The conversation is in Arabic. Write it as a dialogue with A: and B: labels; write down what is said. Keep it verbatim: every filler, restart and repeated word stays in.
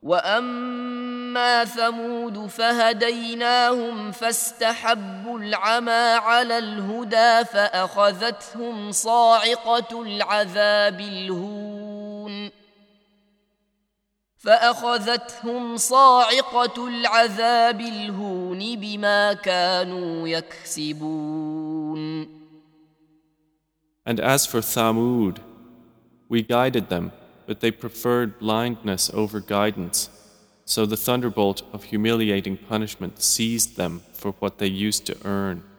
A: وأما ثمود فهديناهم فاستحبوا العمى على الهدى فأخذتهم صاعقة العذاب الهون فأخذتهم صاعقة العذاب الهون بما كانوا يكسبون.
B: And as for Thamud, we guided them, but they preferred blindness over guidance, so the thunderbolt of humiliating punishment seized them for what they used to earn.